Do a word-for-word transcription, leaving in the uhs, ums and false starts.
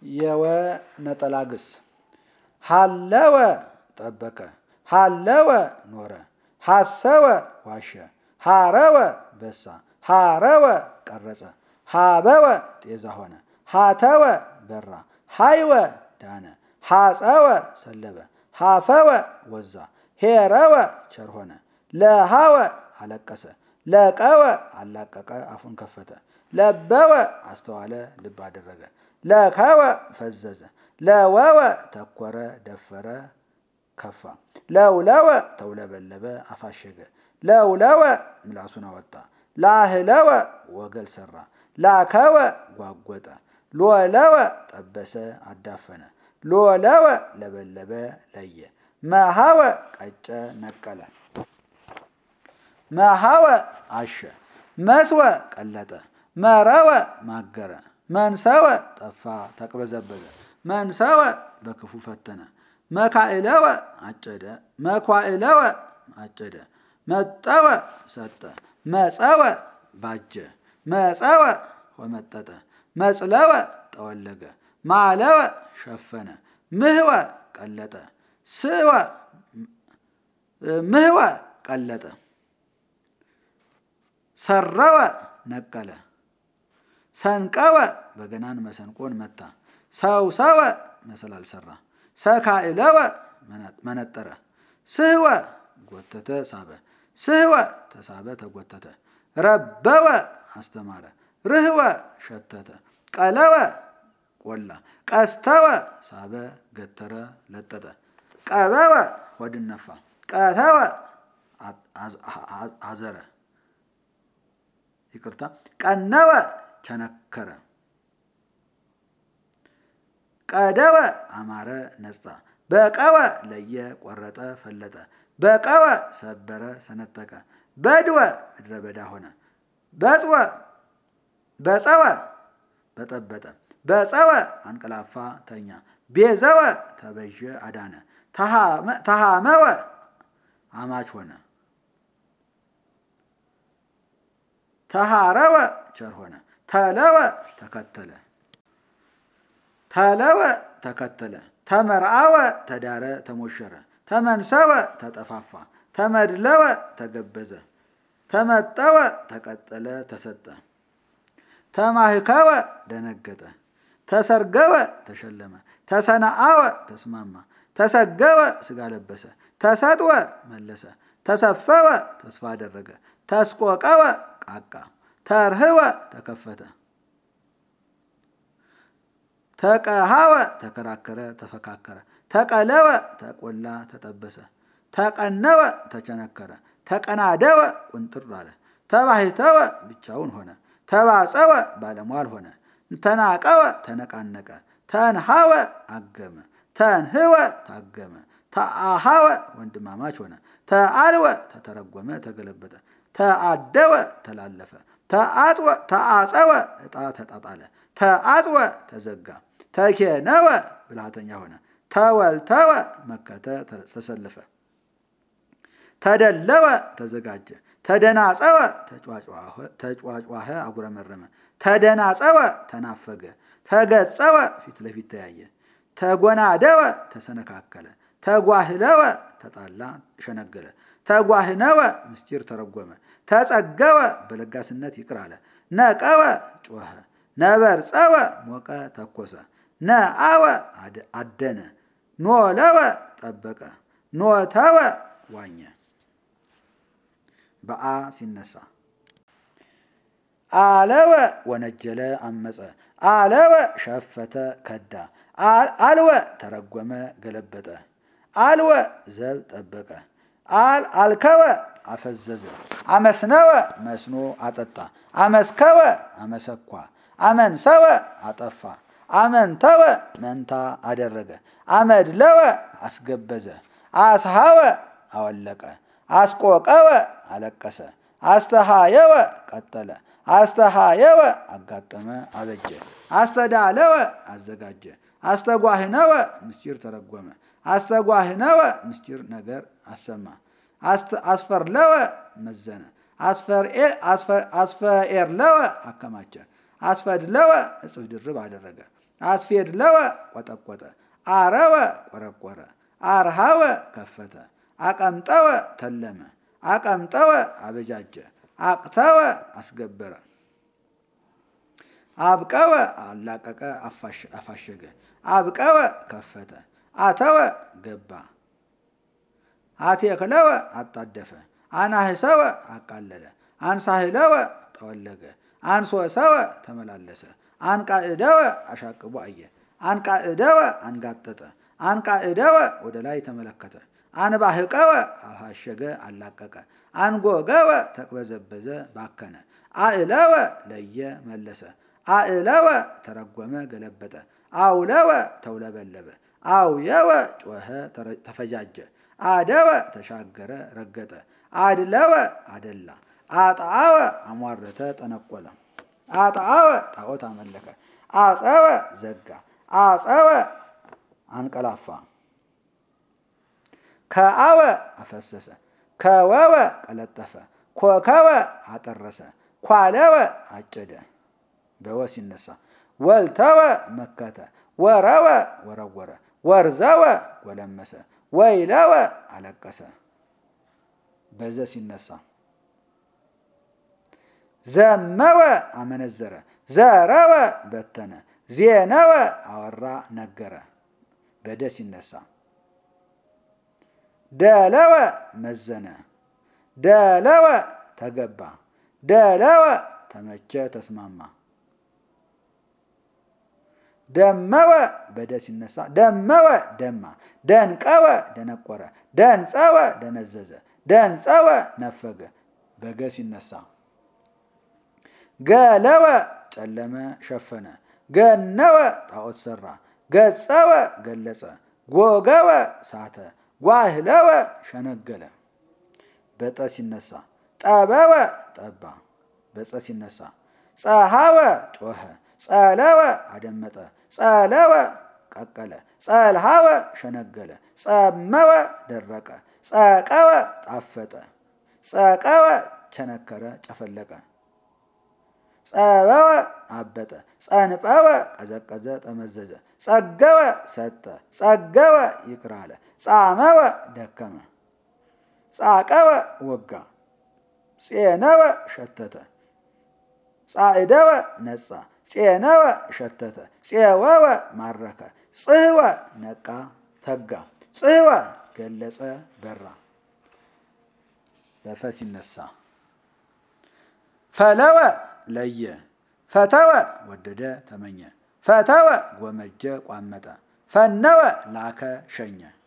የወ ነጠላ ግስ ሀለወ ጠበቀ፣ ሀለወ ኖረ፣ ሀሰወ ዋሸ፣ ሀረወ በሳ፣ ሀረወ ቀረጸ፣ ሀበወ ጤዛ ሆነ፣ ሀተወ በራ፣ ሀይወ ዳነ፣ ሀፀወ ሰለበ፣ ሀፈወ ወዛ፣ ሄረወ ቸር ሆነ፣ ለሃወ አለቀሰ፣ ለቀወ አላቀቀ አፉን ከፈተ፣ ለበወ አስተዋለ ልብ አደረገ፣ ለከወ ፈዘዘ፣ ለወወ ተኮረ ደፈረ ከፋ፣ ለውለወ ተውለበለበ አፋሸገ፣ ለውለወ ምላሱን አወጣ፣ ላህለወ ወገል ሰራ፣ ላከወ ጓጎጠ፣ ሎለወ ጠበሰ አዳፈነ፣ ሎለወ ለበለበ ለየ፣ መሃወ ቀጨ ነቀለ፣ መሃወ አሸ፣ መስወ ቀለጠ፣ መረወ ማገረ፣ መንሰወ ጠፋ ተቅበዘበዘ፣ መንሰወ በክፉ ፈተነ፣ መካእለወ አጨደ፣ መኳእለወ አጨደ፣ መጠወ ሰጠ፣ መፀወ ባጀ፣ መፀወ ወመጠጠ፣ መጽለወ ጠወለገ፣ ማለወ ሸፈነ፣ ምህወ ቀለጠ፣ ስወ ምህወ ቀለጠ፣ ሰረወ ነቀለ፣ ሰንቀወ በገናን መሰንቆን መታ፣ ሰውሰወ መሰላል ሰራ፣ ሰካእለወ መነጠረ፣ ስህወ ጎተተ ሳበ፣ ስህወ ተሳበ ተጎተተ፣ ረበወ አስተማረ፣ ርህወ ሸተተ፣ ቀለወ ቆላ፣ ቀስተወ ሳበ ገተረ ለጠጠ፣ ቀበወ ሆድን ነፋ፣ ቀተወ አዘረ ይቅርታ፣ ቀነወ ቸነከረ፣ ቀደወ አማረ ነጻ፣ በቀወ ለየ ቆረጠ ፈለጠ፣ በቀወ ሰበረ ሰነጠቀ፣ በድወ ምድረ በዳ ሆነ፣ በጽወ በጸወ በጠበጠ፣ በጸወ አንቀላፋ ተኛ፣ ቤዘወ ተበዠ አዳነ፣ ተሃመወ አማች ሆነ፣ ተሃረወ ቸር ሆነ፣ ተለወ ተከተለ፣ ተለወ ተከተለ፣ ተመርአወ ተዳረ ተሞሸረ፣ ተመንሰወ ተጠፋፋ፣ ተመድለወ ተገበዘ፣ ተመጠወ ተቀጠለ ተሰጠ፣ ተማህከወ ደነገጠ፣ ተሰርገወ ተሸለመ፣ ተሰነአወ ተስማማ፣ ተሰገወ ስጋ ለበሰ፣ ተሰጥወ መለሰ፣ ተሰፈወ ተስፋ አደረገ፣ ተስቆቀወ ቃቃ፣ ተርህወ ተከፈተ፣ ተቀሃወ ተከራከረ ተፈካከረ፣ ተቀለወ ተቆላ ተጠበሰ፣ ተቀነወ ተቸነከረ፣ ተቀናደወ ቁንጥር አለ፣ ተባሂተወ ብቻውን ሆነ፣ ተባጸወ ባለሟል ሆነ፣ ተናቀወ ተነቃነቀ፣ ተንሃወ አገመ፣ ተንህወ ታገመ፣ ተአሃወ ወንድማማች ሆነ፣ ተአልወ ተተረጎመ ተገለበጠ፣ ተአደወ ተላለፈ፣ ተአጸወ ዕጣ ተጣጣለ፣ ተአጽወ ተዘጋ፣ ተኬነወ ብልሃተኛ ሆነ፣ ተወልተወ መከተ ተሰለፈ፣ ተደለወ ተዘጋጀ፣ ተደናጸወ ተጫጫኸ አጉረመረመ፣ ተደናጸወ ተናፈገ፣ ተገጸወ ፊት ለፊት ተያየ፣ ተጎናደወ ተሰነካከለ፣ ተጓህለወ ተጣላ ሸነገለ፣ ተጓህነወ ምስጢር ተረጎመ፣ ተጸገወ በለጋስነት ይቅር አለ፣ ነቀወ ጮኸ፣ ነበርፀወ ሞቀ ተኮሰ፣ ነአወ አደነ፣ ኖለወ ጠበቀ፣ ኖተወ ዋኘ። በአ ሲነሳ አለወ ወነጀለ አመፀ፣ አለወ ሸፈተ ከዳ፣ አልወ ተረጎመ ገለበጠ፣ አልወ ዘብ ጠበቀ፣ አልከወ አፈዘዘ፣ አመስነወ መስኖ አጠጣ፣ አመስከወ አመሰኳ፣ አመንሰወ አጠፋ፣ አመንተወ መንታ አደረገ፣ አመድለወ አስገበዘ፣ አስሃወ አወለቀ፣ አስቆቀወ አለቀሰ፣ አስተሃየወ ቀጠለ፣ አስተሃየወ አጋጠመ አበጀ፣ አስተዳለወ አዘጋጀ፣ አስተጓህነወ ምስጢር ተረጎመ፣ አስተጓህነወ ምስጢር ነገር አሰማ፣ አስፈርለወ መዘነ፣ አስፈኤርለወ አከማቸ፣ አስፈድለወ እጽፍ ድርብ አደረገ፣ አስፌድለወ ቆጠቆጠ። አረወ ቆረቆረ። አርሃወ ከፈተ። አቀምጠወ ተለመ። አቀምጠወ አበጃጀ። አቅተወ አስገበረ። አብቀወ አላቀቀ አፋሸገ። አብቀወ ከፈተ። አተወ ገባ። አቴክለወ አጣደፈ። አናህሰወ አቃለለ። አንሳህለወ ጠወለገ። አንሶሰወ ተመላለሰ። አንቃዕደወ አሻቅቦ አየ። አንቃዕደወ አንጋጠጠ። አንቃዕደወ ወደ ላይ ተመለከተ። አንባህቀወ አፋሸገ አላቀቀ። አንጎገወ ተቅበዘበዘ ባከነ። አእለወ ለየ መለሰ። አእለወ ተረጎመ ገለበጠ። አውለወ ተውለበለበ። አውየወ ጮኸ ተፈጃጀ። አደወ ተሻገረ ረገጠ። አድለወ አደላ። አጣወ አሟረተ ጠነቆለ። አጣወ ጣዖት አመለከ። አጸወ ዘጋ። አጸወ አንቀላፋ። ከአወ አፈሰሰ። ከወወ ቀለጠፈ። ኮከወ አጠረሰ። ኳለወ አጨደ። በወ ሲነሳ ወልተወ መከተ። ወረወ ወረወረ። ወርዘወ ጎለመሰ። ወይለወ አለቀሰ። በዘ ሲነሳ ዘመወ አመነዘረ። ዘረወ በተነ። ዜነወ አወራ ነገረ። በደ ሲነሳ ደለወ መዘነ። ደለወ ተገባ። ደለወ ተመቸ ተስማማ። ደመወ በደ ሲነሳ ደመወ ደማ። ደንቀወ ደነቆረ። ደንጸወ ደነዘዘ። ደንጸወ ነፈገ። በገ ሲነሳ ገለወ ጨለመ ሸፈነ። ገነወ ጣዖት ሰራ። ገጸወ ገለጸ። ጎገወ ሳተ። ጓህለወ ሸነገለ። በጠ ሲነሳ ጠበወ ጠባ። በጸ ሲነሳ ጸሃወ ጮኸ። ጸለወ አደመጠ። ጸለወ ቀቀለ። ጸልሃወ ሸነገለ። ጸመወ ደረቀ። ጸቀወ ጣፈጠ። ጸቀወ ቸነከረ ጨፈለቀ። ጸበወ አበጠ። ጸንፈወ ቀዘቀዘ ጠመዘዘ። ጸገወ ሰጠ። ጸገወ ይቅር አለ። ጻመወ ደከመ። ጻቀወ ወጋ። ጼነወ ሸተተ። ጻዕደወ ነጻ። ጼነወ ሸተተ። ጼወወ ማረከ። ጽህወ ነቃ ተጋ። ጽህወ ገለጸ በራ። በፈ ሲነሳ ፈለወ ለየ። ፈተወ ወደደ ተመኘ። ፈተወ ጎመጀ ቋመጠ። ፈነወ ላከ ሸኘ።